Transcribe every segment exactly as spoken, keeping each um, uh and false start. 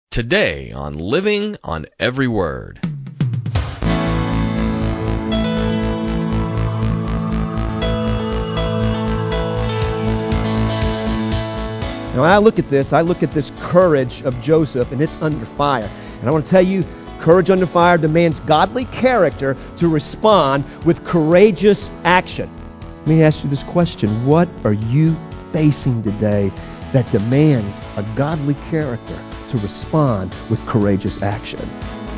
Today on Living on Every Word. Now, when I look at this, I look at this courage of Joseph, and it's under fire. And I want to tell you, courage under fire demands godly character to respond with courageous action. Let me ask you this question. What are you facing today that demands a godly character to respond with courageous action?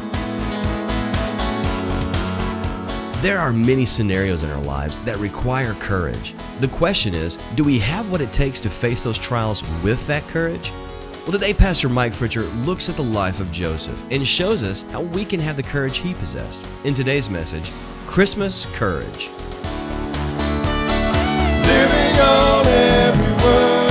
There are many scenarios in our lives that require courage. The question is, do we have what it takes to face those trials with that courage? Well, today Pastor Mike Fritcher looks at the life of Joseph and shows us how we can have the courage he possessed. In today's message, Christmas Courage. Living on every word.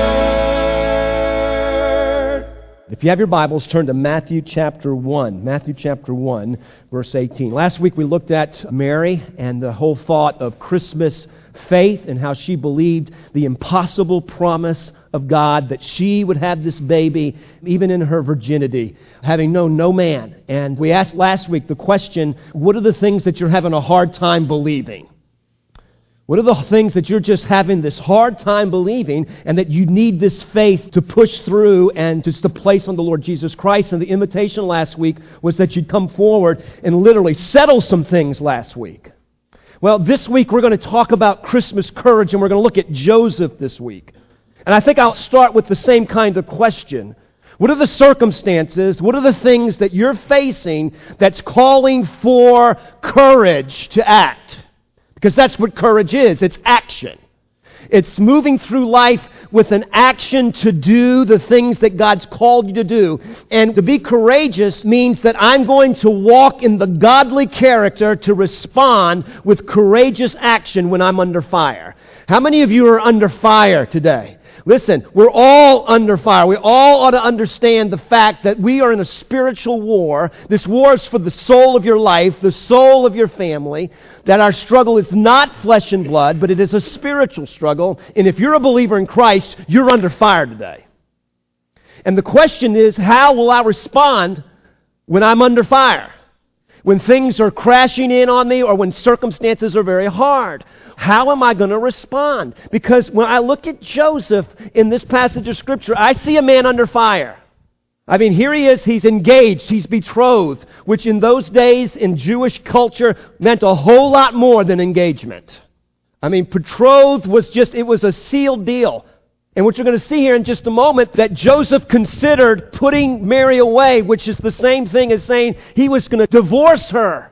If you have your Bibles, turn to Matthew chapter one. Matthew chapter one, verse eighteen. Last week we looked at Mary and the whole thought of Christmas faith and how she believed the impossible promise of God that she would have this baby even in her virginity, having known no man. And we asked last week the question, what are the things that you're having a hard time believing? What are the things that you're just having this hard time believing and that you need this faith to push through and just to place on the Lord Jesus Christ? And the invitation last week was that you'd come forward and literally settle some things last week. Well, this week we're going to talk about Christmas courage, and we're going to look at Joseph this week. And I think I'll start with the same kind of question. What are the circumstances, what are the things that you're facing that's calling for courage to act? Because that's what courage is. It's action. It's moving through life with an action to do the things that God's called you to do. And to be courageous means that I'm going to walk in the godly character to respond with courageous action when I'm under fire. How many of you are under fire today? Listen, we're all under fire. We all ought to understand the fact that we are in a spiritual war. This war is for the soul of your life, the soul of your family, that our struggle is not flesh and blood, but it is a spiritual struggle. And if you're a believer in Christ, you're under fire today. And the question is, how will I respond when I'm under fire? When things are crashing in on me or when circumstances are very hard? How am I going to respond? Because when I look at Joseph in this passage of Scripture, I see a man under fire. I mean, here he is, he's engaged, he's betrothed, which in those days in Jewish culture meant a whole lot more than engagement. I mean, betrothed was just, it was a sealed deal. And what you're going to see here in just a moment, that Joseph considered putting Mary away, which is the same thing as saying he was going to divorce her.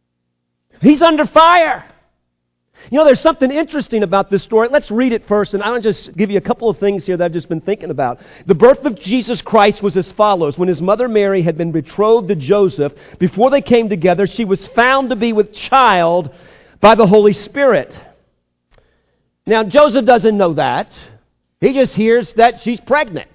He's under fire. You know, there's something interesting about this story. Let's read it first, and I'll just give you a couple of things here that I've just been thinking about. The birth of Jesus Christ was as follows. When his mother Mary had been betrothed to Joseph, before they came together, she was found to be with child by the Holy Spirit. Now, Joseph doesn't know that. He just hears that she's pregnant.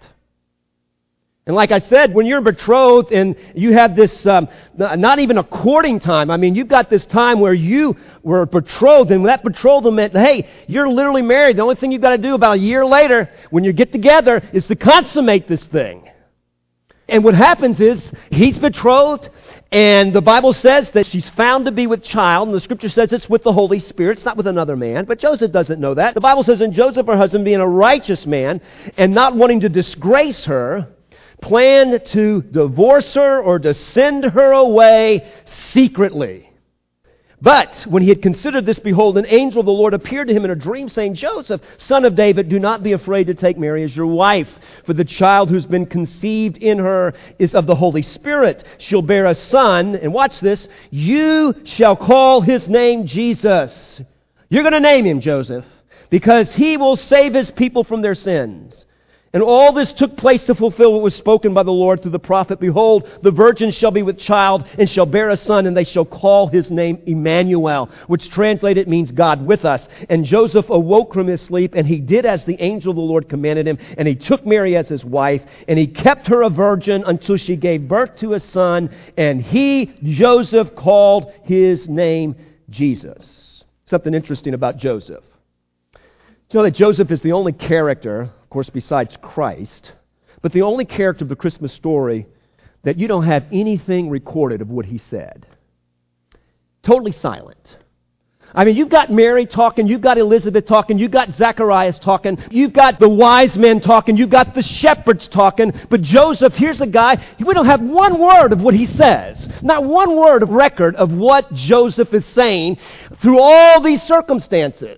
And like I said, when you're betrothed and you have this, um, not even a courting time, I mean, you've got this time where you were betrothed, and that betrothal meant, hey, you're literally married. The only thing you've got to do about a year later, when you get together, is to consummate this thing. And what happens is, he's betrothed, and the Bible says that she's found to be with child, and the Scripture says it's with the Holy Spirit. It's not with another man, but Joseph doesn't know that. The Bible says, and Joseph, her husband, being a righteous man, and not wanting to disgrace her, planned to divorce her or to send her away secretly. But when he had considered this, behold, an angel of the Lord appeared to him in a dream, saying, Joseph, son of David, do not be afraid to take Mary as your wife, for the child who's been conceived in her is of the Holy Spirit. She'll bear a son, and watch this, you shall call his name Jesus. You're going to name him Joseph, because he will save his people from their sins. And all this took place to fulfill what was spoken by the Lord through the prophet. Behold, the virgin shall be with child and shall bear a son, and they shall call his name Emmanuel, which translated means God with us. And Joseph awoke from his sleep, and he did as the angel of the Lord commanded him, and he took Mary as his wife, and he kept her a virgin until she gave birth to a son, and he, Joseph, called his name Jesus. Something interesting about Joseph. You know that Joseph is the only character, of course, besides Christ, but the only character of the Christmas story that you don't have anything recorded of what he said. Totally silent. I mean, you've got Mary talking, you've got Elizabeth talking, you've got Zacharias talking, you've got the wise men talking, you've got the shepherds talking, but Joseph, here's a guy, we don't have one word of what he says. Not one word of record of what Joseph is saying through all these circumstances.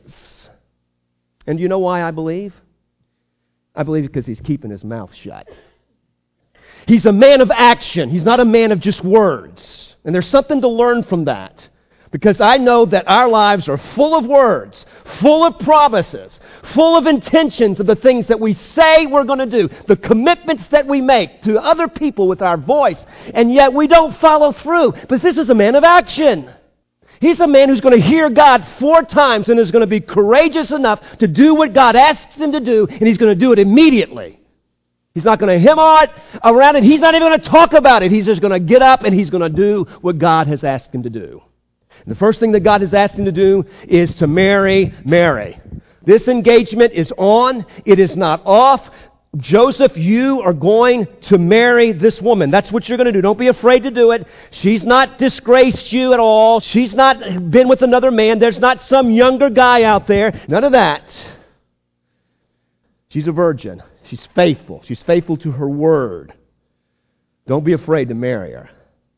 And you know why I believe? I believe because he's keeping his mouth shut. He's a man of action. He's not a man of just words. And there's something to learn from that. Because I know that our lives are full of words, full of promises, full of intentions of the things that we say we're going to do, the commitments that we make to other people with our voice, and yet we don't follow through. But this is a man of action. He's a man who's going to hear God four times and is going to be courageous enough to do what God asks him to do, and he's going to do it immediately. He's not going to hem on it, around it. He's not even going to talk about it. He's just going to get up and he's going to do what God has asked him to do. The first thing that God has asked him to do is to marry Mary. This engagement is on. It is not off. Joseph, you are going to marry this woman. That's what you're going to do. Don't be afraid to do it. She's not disgraced you at all. She's not been with another man. There's not some younger guy out there. None of that. She's a virgin. She's faithful. She's faithful to her word. Don't be afraid to marry her.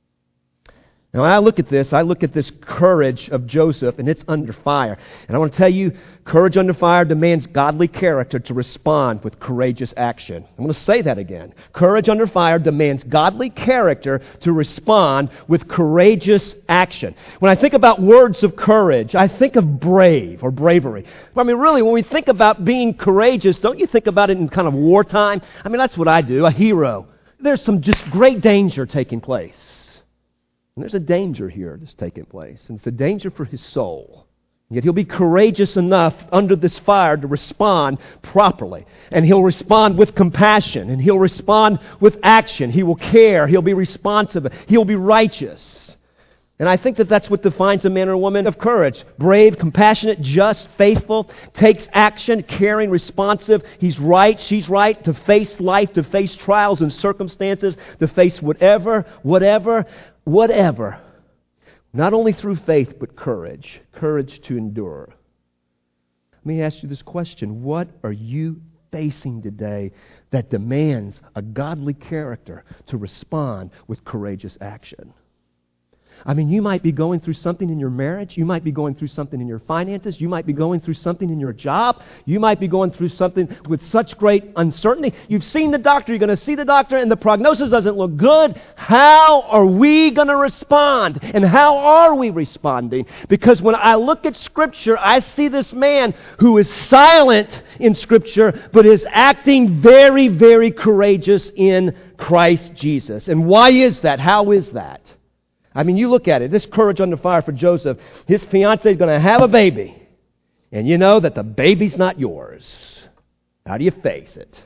Now, when I look at this, I look at this courage of Joseph, and it's under fire. And I want to tell you, courage under fire demands godly character to respond with courageous action. I'm going to say that again. Courage under fire demands godly character to respond with courageous action. When I think about words of courage, I think of brave or bravery. I mean, really, when we think about being courageous, don't you think about it in kind of wartime? I mean, that's what I do, a hero. There's some just great danger taking place. And there's a danger here that's taking place. And it's a danger for his soul. Yet he'll be courageous enough under this fire to respond properly. And he'll respond with compassion. And he'll respond with action. He will care. He'll be responsive. He'll be righteous. And I think that that's what defines a man or woman of courage. Brave, compassionate, just, faithful, takes action, caring, responsive. He's right, she's right, to face life, to face trials and circumstances, to face whatever, whatever, whatever. Not only through faith, but courage. Courage to endure. Let me ask you this question. What are you facing today that demands a godly character to respond with courageous action? I mean, you might be going through something in your marriage. You might be going through something in your finances. You might be going through something in your job. You might be going through something with such great uncertainty. You've seen the doctor. You're going to see the doctor, and the prognosis doesn't look good. How are we going to respond? And how are we responding? Because when I look at Scripture, I see this man who is silent in Scripture, but is acting very, very courageous in Christ Jesus. And why is that? How is that? I mean, you look at it. This courage under fire for Joseph. His fiancée is going to have a baby. And you know that the baby's not yours. How do you face it?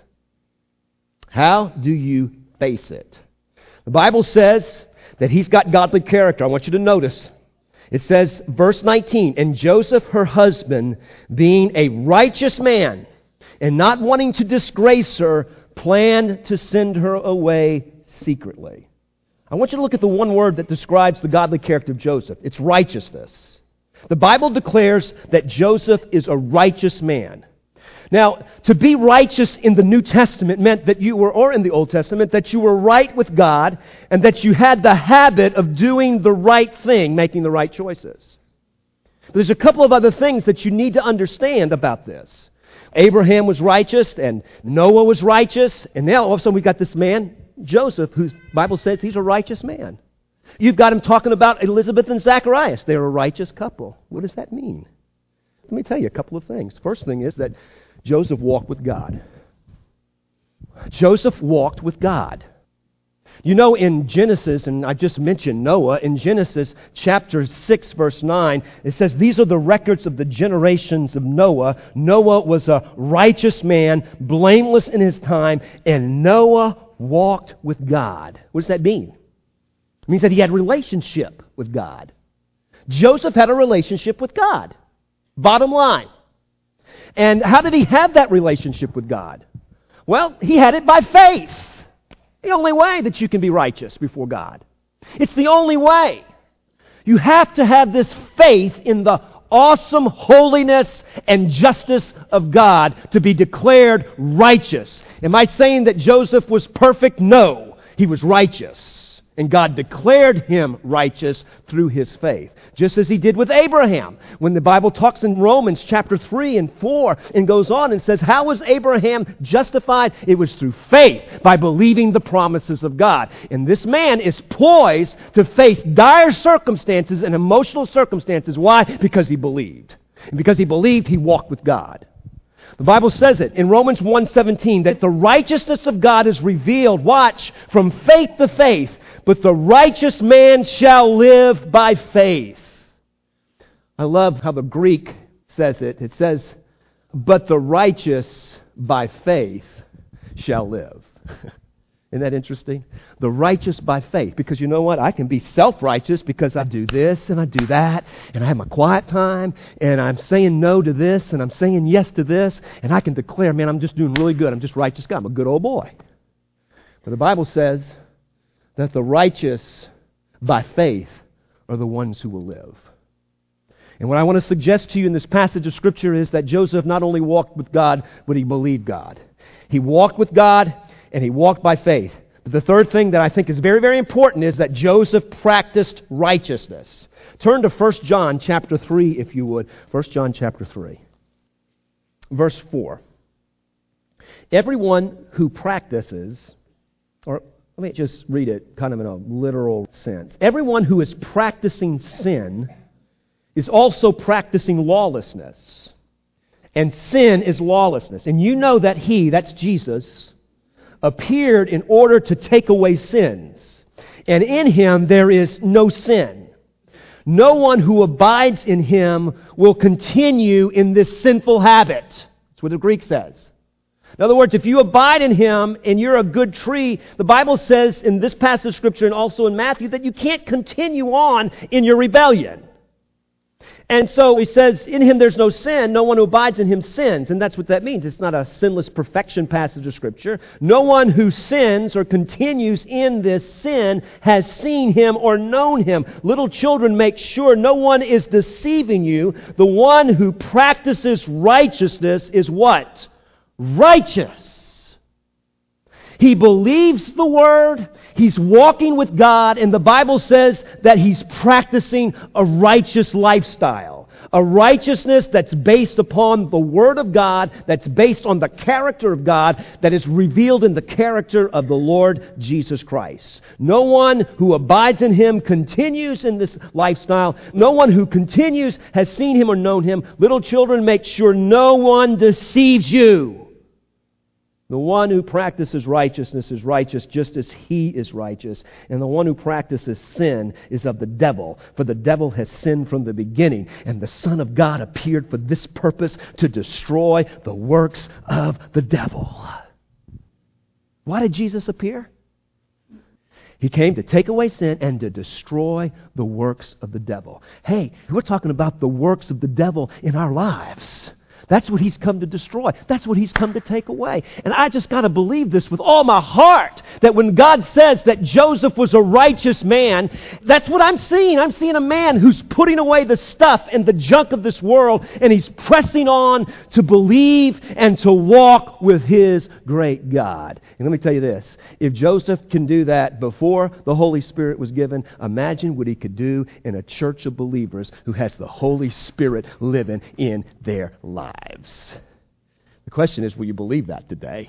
How do you face it? The Bible says that he's got godly character. I want you to notice. It says, verse nineteen, and Joseph, her husband, being a righteous man and not wanting to disgrace her, planned to send her away secretly. I want you to look at the one word that describes the godly character of Joseph. It's righteousness. The Bible declares that Joseph is a righteous man. Now, to be righteous in the New Testament meant that you were, or in the Old Testament, that you were right with God and that you had the habit of doing the right thing, making the right choices. But there's a couple of other things that you need to understand about this. Abraham was righteous and Noah was righteous, and now all of a sudden we've got this man, Joseph, whose Bible says he's a righteous man. You've got him talking about Elizabeth and Zacharias. They're a righteous couple. What does that mean? Let me tell you a couple of things. First thing is that Joseph walked with God. Joseph walked with God. You know, in Genesis, and I just mentioned Noah, in Genesis chapter six, verse nine, it says, these are the records of the generations of Noah. Noah was a righteous man, blameless in his time, and Noah walked with God. What does that mean? It means that he had a relationship with God. Joseph had a relationship with God. Bottom line. And how did he have that relationship with God? Well, he had it by faith. The only way that you can be righteous before God. It's the only way. You have to have this faith in the awesome holiness and justice of God to be declared righteous. Am I saying that Joseph was perfect? No, he was righteous. And God declared him righteous through his faith. Just as he did with Abraham. When the Bible talks in Romans chapter three and four and goes on and says, how was Abraham justified? It was through faith, by believing the promises of God. And this man is poised to face dire circumstances and emotional circumstances. Why? Because he believed. And because he believed, he walked with God. The Bible says it in Romans one seventeen that the righteousness of God is revealed, watch, from faith to faith. But the righteous man shall live by faith. I love how the Greek says it. It says, but the righteous by faith shall live. Isn't that interesting? The righteous by faith. Because you know what? I can be self-righteous because I do this and I do that. And I have my quiet time. And I'm saying no to this and I'm saying yes to this. And I can declare, man, I'm just doing really good. I'm just righteous God. I'm a good old boy. But the Bible says that the righteous by faith are the ones who will live. And what I want to suggest to you in this passage of Scripture is that Joseph not only walked with God, but he believed God. He walked with God and he walked by faith. But the third thing that I think is very, very important is that Joseph practiced righteousness. Turn to First John chapter three, if you would. First John chapter three. Verse four. Everyone who practices, or let me just read it kind of in a literal sense. Everyone who is practicing sin is also practicing lawlessness. And sin is lawlessness. And you know that He, that's Jesus, appeared in order to take away sins. And in Him there is no sin. No one who abides in Him will continue in this sinful habit. That's what the Greek says. In other words, if you abide in Him and you're a good tree, the Bible says in this passage of Scripture and also in Matthew that you can't continue on in your rebellion. And so he says, in Him there's no sin. No one who abides in Him sins. And that's what that means. It's not a sinless perfection passage of Scripture. No one who sins or continues in this sin has seen Him or known Him. Little children, make sure no one is deceiving you. The one who practices righteousness is what? Righteous. He believes the Word. He's walking with God. And the Bible says that he's practicing a righteous lifestyle. A righteousness that's based upon the Word of God, that's based on the character of God, that is revealed in the character of the Lord Jesus Christ. No one who abides in Him continues in this lifestyle. No one who continues has seen Him or known Him. Little children, make sure no one deceives you. The one who practices righteousness is righteous just as He is righteous. And the one who practices sin is of the devil. For the devil has sinned from the beginning. And the Son of God appeared for this purpose, to destroy the works of the devil. Why did Jesus appear? He came to take away sin and to destroy the works of the devil. Hey, we're talking about the works of the devil in our lives. That's what He's come to destroy. That's what He's come to take away. And I just got to believe this with all my heart, that when God says that Joseph was a righteous man, that's what I'm seeing. I'm seeing a man who's putting away the stuff and the junk of this world, and he's pressing on to believe and to walk with his great God. And let me tell you this. If Joseph can do that before the Holy Spirit was given, imagine what he could do in a church of believers who has the Holy Spirit living in their lives. The question is, will you believe that today?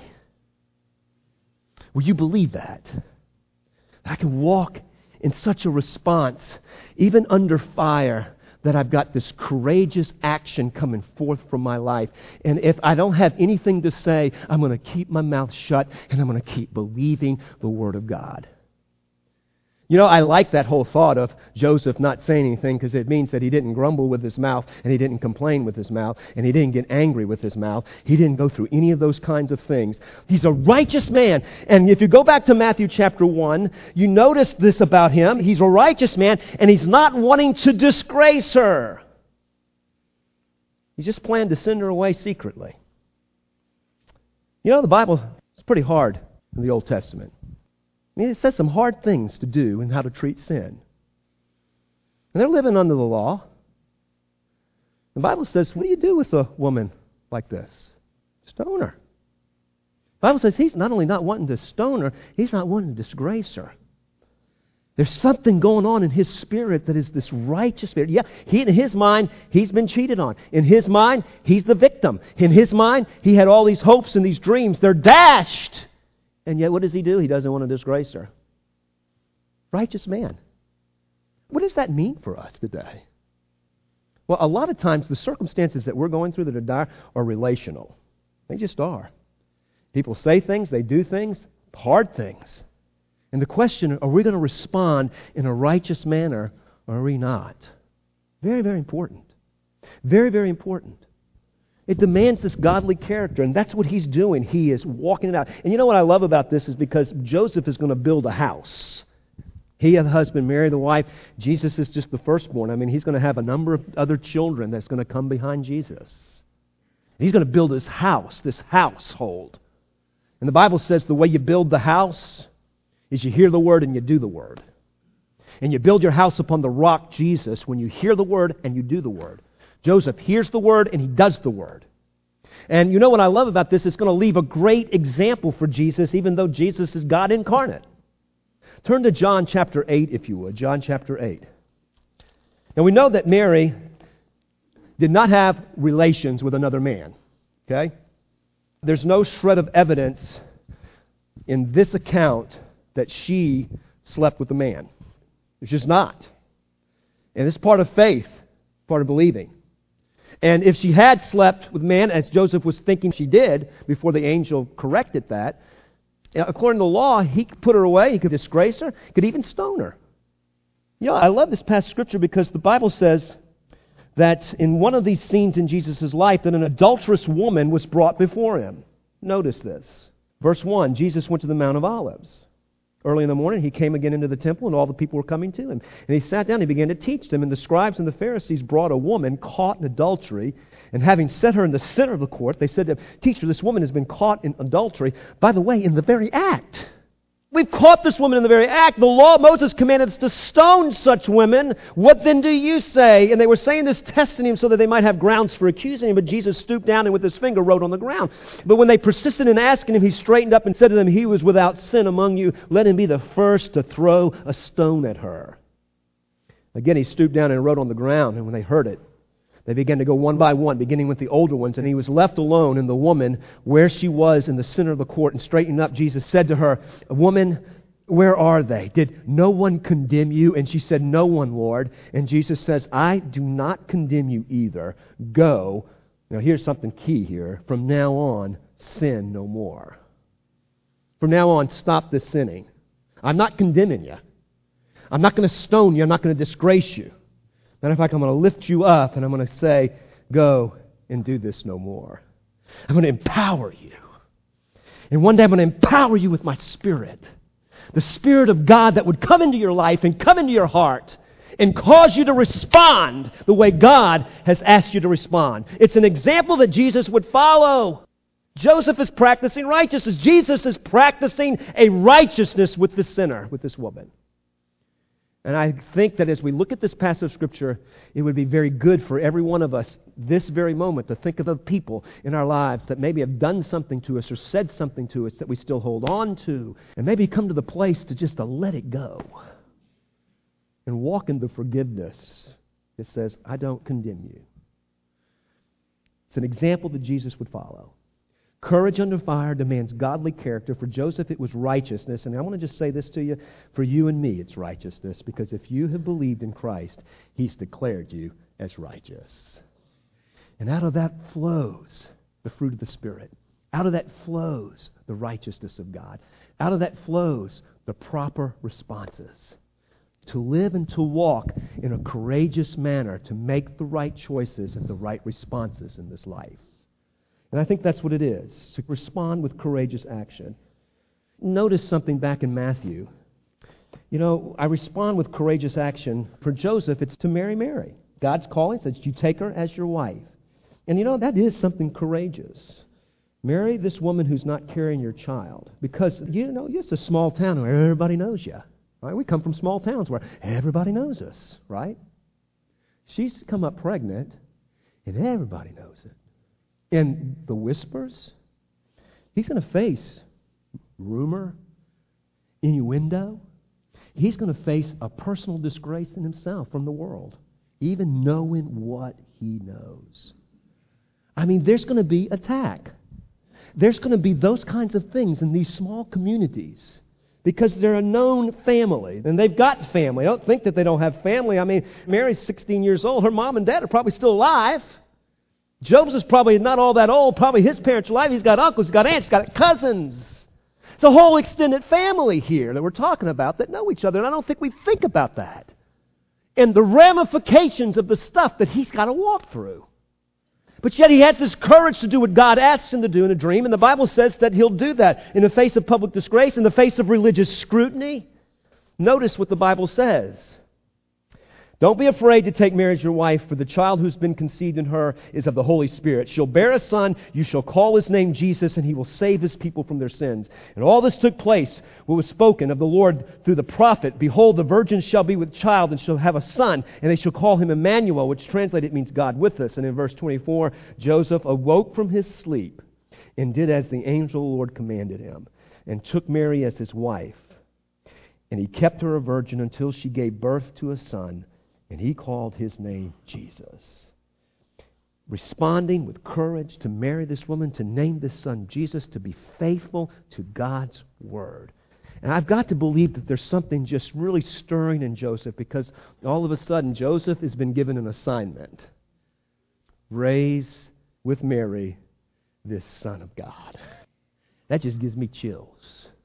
Will you believe that? I can walk in such a response, even under fire, that I've got this courageous action coming forth from my life. And if I don't have anything to say, I'm going to keep my mouth shut and I'm going to keep believing the Word of God. You know, I like that whole thought of Joseph not saying anything, because it means that he didn't grumble with his mouth and he didn't complain with his mouth and he didn't get angry with his mouth. He didn't go through any of those kinds of things. He's a righteous man. And if you go back to Matthew chapter one, you notice this about him. He's a righteous man and he's not wanting to disgrace her. He just planned to send her away secretly. You know, the Bible is pretty hard in the Old Testament. I mean, it says some hard things to do and how to treat sin. And they're living under the law. The Bible says, what do you do with a woman like this? Stone her. The Bible says he's not only not wanting to stone her, he's not wanting to disgrace her. There's something going on in his spirit that is this righteous spirit. Yeah, he, in his mind, he's been cheated on. In his mind, he's the victim. In his mind, he had all these hopes and these dreams. They're dashed. And yet, what does he do? He doesn't want to disgrace her. Righteous man. What does that mean for us today? Well, a lot of times, the circumstances that we're going through that are dire are relational. They just are. People say things, they do things, hard things. And the question, are we going to respond in a righteous manner or are we not? Very, very important. Very, very important. It demands this godly character, and that's what he's doing. He is walking it out. And you know what I love about this is because Joseph is going to build a house. He and the husband, Mary the wife. Jesus is just the firstborn. I mean, he's going to have a number of other children that's going to come behind Jesus. He's going to build his house, this household. And the Bible says the way you build the house is you hear the Word and you do the Word. And you build your house upon the rock, Jesus, when you hear the Word and you do the Word. Joseph hears the Word and he does the Word. And you know what I love about this? It's going to leave a great example for Jesus, even though Jesus is God incarnate. Turn to John chapter eight, if you would. John chapter eight. Now we know that Mary did not have relations with another man. Okay? There's no shred of evidence in this account that she slept with a man. There's just not. And it's part of faith, part of believing. And if she had slept with a man, as Joseph was thinking she did, before the angel corrected that, according to the law, he could put her away, he could disgrace her, he could even stone her. You know, I love this passage of Scripture because the Bible says that in one of these scenes in Jesus' life, that an adulterous woman was brought before him. Notice this. Verse one, Jesus went to the Mount of Olives. Early in the morning, he came again into the temple, and all the people were coming to him. And he sat down, and he began to teach them. And the scribes and the Pharisees brought a woman caught in adultery. And having set her in the center of the court, they said to him, "Teacher, this woman has been caught in adultery, by the way, in the very act." We've caught this woman in the very act. The law of Moses commanded us to stone such women. What then do you say? And they were saying this, testing him so that they might have grounds for accusing him. But Jesus stooped down and with his finger wrote on the ground. But when they persisted in asking him, he straightened up and said to them, "He was without sin among you. Let him be the first to throw a stone at her." Again, he stooped down and wrote on the ground. And when they heard it, they began to go one by one, beginning with the older ones. And he was left alone, and the woman, where she was in the center of the court, and straightening up, Jesus said to her, "Woman, where are they? Did no one condemn you?" And she said, "No one, Lord." And Jesus says, "I do not condemn you either. Go." Now here's something key here. From now on, sin no more. From now on, stop this sinning. I'm not condemning you. I'm not going to stone you. I'm not going to disgrace you. Matter of fact, I'm going to lift you up and I'm going to say, "Go and do this no more." I'm going to empower you. And one day I'm going to empower you with my Spirit. The Spirit of God that would come into your life and come into your heart and cause you to respond the way God has asked you to respond. It's an example that Jesus would follow. Joseph is practicing righteousness. Jesus is practicing a righteousness with this sinner, with this woman. And I think that as we look at this passage of Scripture, it would be very good for every one of us this very moment to think of the people in our lives that maybe have done something to us or said something to us that we still hold on to, and maybe come to the place to just to let it go and walk into forgiveness. It says, "I don't condemn you." It's an example that Jesus would follow. Courage under fire demands godly character. For Joseph, it was righteousness. And I want to just say this to you. For you and me, it's righteousness. Because if you have believed in Christ, He's declared you as righteous. And out of that flows the fruit of the Spirit. Out of that flows the righteousness of God. Out of that flows the proper responses. To live and to walk in a courageous manner, to make the right choices and the right responses in this life. And I think that's what it is, to respond with courageous action. Notice something back in Matthew. You know, I respond with courageous action. For Joseph, it's to marry Mary. God's calling says you take her as your wife. And you know, that is something courageous. Marry this woman who's not carrying your child. Because, you know, it's a small town where everybody knows you. Right? We come from small towns where everybody knows us, right? She's come up pregnant, and everybody knows it. And the whispers, he's going to face rumor, innuendo. He's going to face a personal disgrace in himself from the world, even knowing what he knows. I mean, there's going to be attack. There's going to be those kinds of things in these small communities because they're a known family, and they've got family. I don't think that they don't have family. I mean, Mary's sixteen years old. Her mom and dad are probably still alive. Joseph's probably not all that old. Probably his parents are alive. He's got uncles, he's got aunts, he's got cousins. It's a whole extended family here that we're talking about that know each other, and I don't think we think about that. And the ramifications of the stuff that he's got to walk through. But yet he has this courage to do what God asks him to do in a dream, and the Bible says that he'll do that in the face of public disgrace, in the face of religious scrutiny. Notice what the Bible says. Don't be afraid to take Mary as your wife, for the child who's been conceived in her is of the Holy Spirit. She'll bear a son, you shall call his name Jesus, and he will save his people from their sins. And all this took place, what was spoken of the Lord through the prophet. Behold, the virgin shall be with child, and shall have a son, and they shall call him Emmanuel, which translated means God with us. And in verse twenty-four, Joseph awoke from his sleep, and did as the angel of the Lord commanded him, and took Mary as his wife. And he kept her a virgin until she gave birth to a son, and he called his name Jesus. Responding with courage to marry this woman, to name this son Jesus, to be faithful to God's word. And I've got to believe that there's something just really stirring in Joseph, because all of a sudden Joseph has been given an assignment. Raise with Mary this Son of God. That just gives me chills.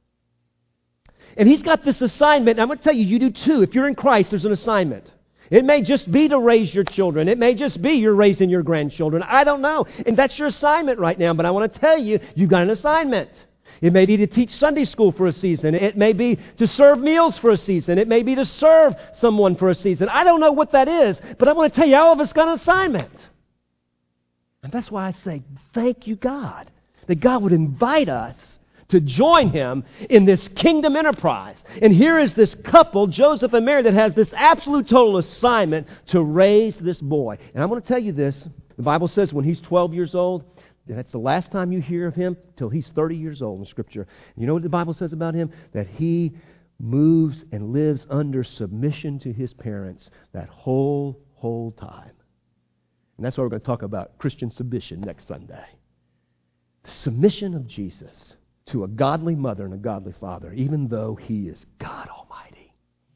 And he's got this assignment, and I'm going to tell you, you do too. If you're in Christ, there's an assignment. It may just be to raise your children. It may just be you're raising your grandchildren. I don't know. And that's your assignment right now. But I want to tell you, you've got an assignment. It may be to teach Sunday school for a season. It may be to serve meals for a season. It may be to serve someone for a season. I don't know what that is. But I want to tell you, all of us got an assignment. And that's why I say, thank you, God, that God would invite us to join him in this kingdom enterprise. And here is this couple, Joseph and Mary, that has this absolute total assignment to raise this boy. And I'm going to tell you this. The Bible says when he's twelve years old, that's the last time you hear of him till he's thirty years old in Scripture. And you know what the Bible says about him? That he moves and lives under submission to his parents that whole, whole time. And that's what we're going to talk about, Christian submission, next Sunday. The submission of Jesus to a godly mother and a godly father, even though he is God Almighty.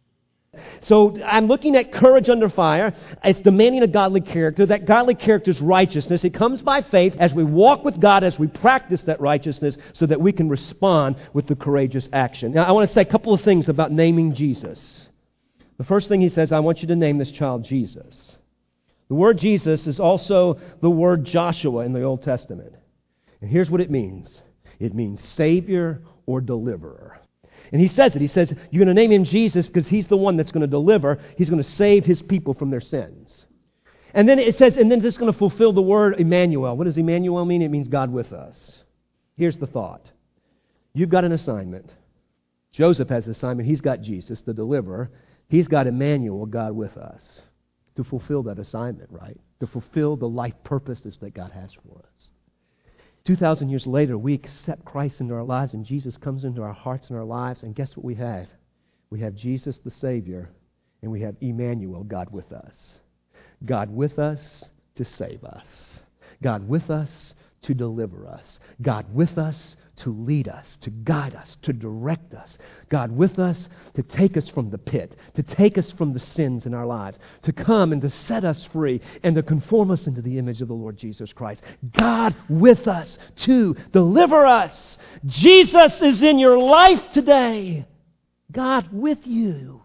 So I'm looking at courage under fire. It's demanding a godly character. That godly character is righteousness. It comes by faith as we walk with God, as we practice that righteousness, so that we can respond with the courageous action. Now, I want to say a couple of things about naming Jesus. The first thing he says, I want you to name this child Jesus. The word Jesus is also the word Joshua in the Old Testament. And here's what it means. It means Savior or Deliverer. And he says it. He says, you're going to name him Jesus because he's the one that's going to deliver. He's going to save his people from their sins. And then it says, and then it's going to fulfill the word Emmanuel. What does Emmanuel mean? It means God with us. Here's the thought. You've got an assignment. Joseph has an assignment. He's got Jesus, the deliverer. He's got Emmanuel, God with us, to fulfill that assignment, right? To fulfill the life purposes that God has for us. Two thousand years later, we accept Christ into our lives, and Jesus comes into our hearts and our lives, and guess what we have? We have Jesus the Savior, and we have Emmanuel, God with us. God with us to save us. God with us to deliver us. God with us to lead us, to guide us, to direct us. God with us to take us from the pit, to take us from the sins in our lives, to come and to set us free and to conform us into the image of the Lord Jesus Christ. God with us to deliver us. Jesus is in your life today. God with you.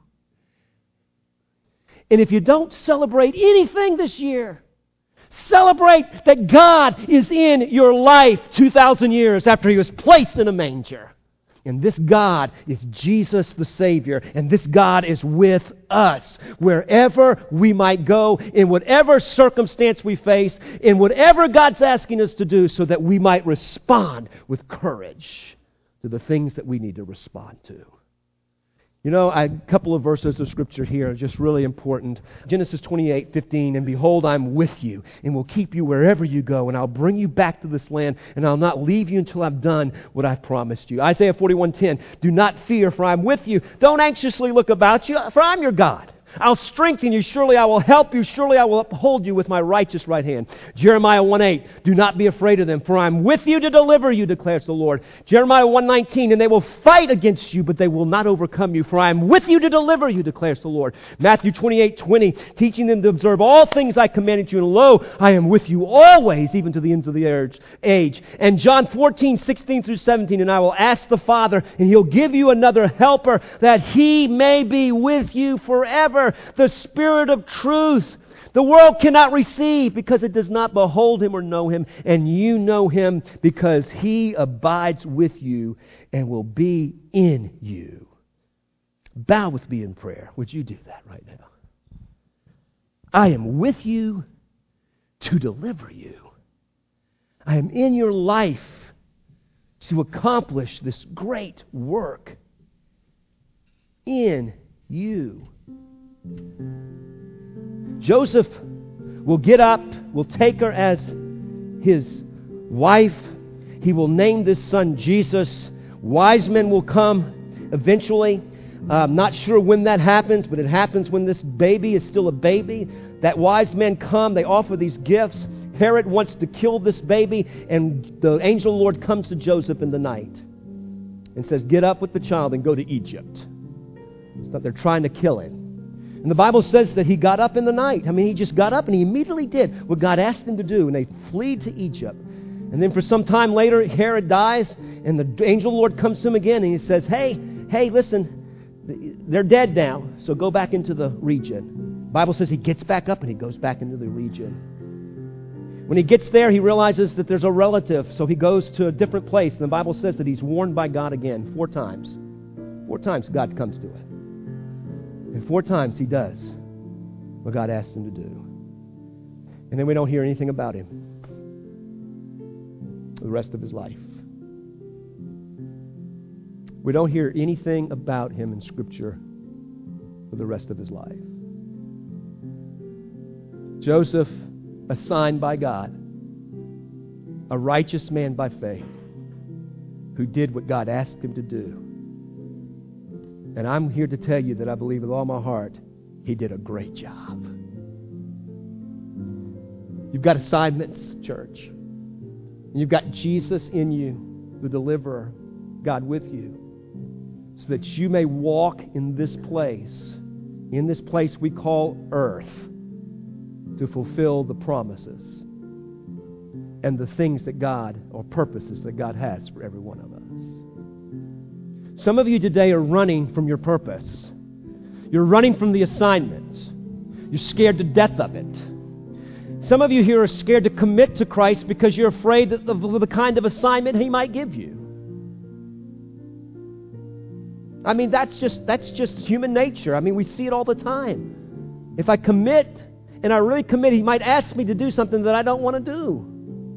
And if you don't celebrate anything this year, celebrate that God is in your life two thousand years after He was placed in a manger. And this God is Jesus the Savior. And this God is with us wherever we might go, in whatever circumstance we face, in whatever God's asking us to do, so that we might respond with courage to the things that we need to respond to. You know, a couple of verses of Scripture here are just really important. Genesis twenty-eight fifteen, and behold, I'm with you, and will keep you wherever you go, and I'll bring you back to this land, and I'll not leave you until I've done what I've promised you. Isaiah forty-one ten, do not fear, for I'm with you. Don't anxiously look about you, for I'm your God. I'll strengthen you. Surely I will help you. Surely I will uphold you with my righteous right hand. Jeremiah one eight, do not be afraid of them, for I'm with you to deliver you, declares the Lord. Jeremiah one nineteen, and they will fight against you, but they will not overcome you, for I am with you to deliver you, declares the Lord. Matthew twenty-eight twenty, teaching them to observe all things I commanded you, and lo, I am with you always, even to the ends of the age. And John fourteen sixteen through seventeen, and I will ask the Father, and He'll give you another helper, that He may be with you forever, the Spirit of truth. The world cannot receive because it does not behold Him or know Him, and you know Him because He abides with you and will be in you. Bow with me in prayer. Would you do that right now? I am with you to deliver you. I am in your life to accomplish this great work in you. Joseph will get up, will take her as his wife. He will name this son Jesus. Wise men will come eventually. Uh, I'm not sure when that happens, but it happens when this baby is still a baby. That wise men come, they offer these gifts. Herod wants to kill this baby, and the angel of the Lord comes to Joseph in the night and says, get up with the child and go to Egypt. So they're trying to kill him. And the Bible says that he got up in the night. I mean, he just got up and he immediately did what God asked him to do. And they fled to Egypt. And then for some time later, Herod dies. And the angel of the Lord comes to him again. And he says, hey, hey, listen, they're dead now. So go back into the region. The Bible says he gets back up and he goes back into the region. When he gets there, he realizes that there's a relative. So he goes to a different place. And the Bible says that he's warned by God again four times. Four times God comes to it. And four times he does what God asked him to do. And then we don't hear anything about him for the rest of his life. We don't hear anything about him in Scripture for the rest of his life. Joseph, assigned by God, a righteous man by faith, who did what God asked him to do. And I'm here to tell you that I believe with all my heart, he did a great job. You've got assignments, church. You've got Jesus in you, the deliverer, God with you, so that you may walk in this place, in this place we call earth, to fulfill the promises and the things that God, or purposes that God has for every one of us. Some of you today are running from your purpose. You're running from the assignment. You're scared to death of it. Some of you here are scared to commit to Christ because you're afraid of the kind of assignment He might give you. I mean, that's just that's just human nature. I mean, we see it all the time. If I commit and I really commit, He might ask me to do something that I don't want to do.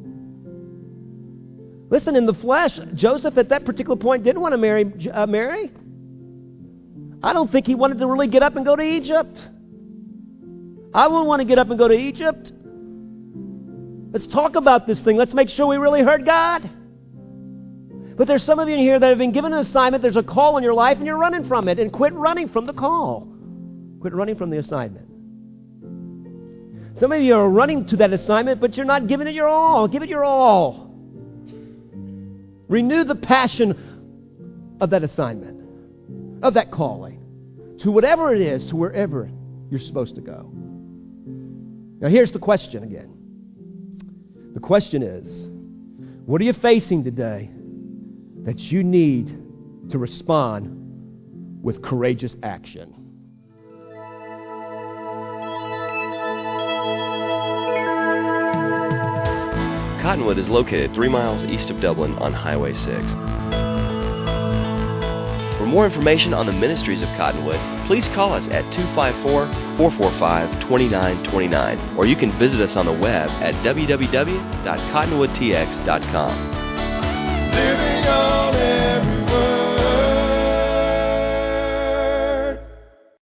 Listen, in the flesh, Joseph at that particular point didn't want to marry uh, Mary. I don't think he wanted to really get up and go to Egypt. I wouldn't want to get up and go to Egypt. Let's talk about this thing. Let's make sure we really heard God. But there's some of you in here that have been given an assignment. There's a call in your life and you're running from it. And quit running from the call. Quit running from the assignment. Some of you are running to that assignment, but you're not giving it your all. Give it your all. Renew the passion of that assignment, of that calling, to whatever it is, to wherever you're supposed to go. Now here's the question again. The question is, what are you facing today that you need to respond with courageous action? Cottonwood is located three miles east of Dublin on Highway six. For more information on the ministries of Cottonwood, please call us at two five four, four four five, two nine two nine, or you can visit us on the web at w w w dot cottonwood t x dot com. Living on